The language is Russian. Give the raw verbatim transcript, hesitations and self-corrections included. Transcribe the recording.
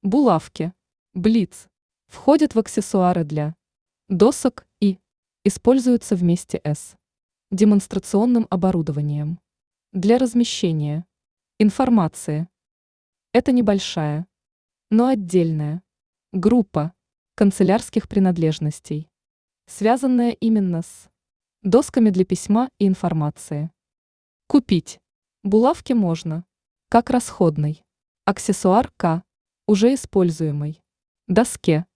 Булавки. Блиц. Входят в аксессуары для досок и используются вместе с демонстрационным оборудованием для размещения информации. Это небольшая, но отдельная группа канцелярских принадлежностей, связанная именно с досками для письма и информации. Купить булавки можно как расходный аксессуар к уже используемой доске.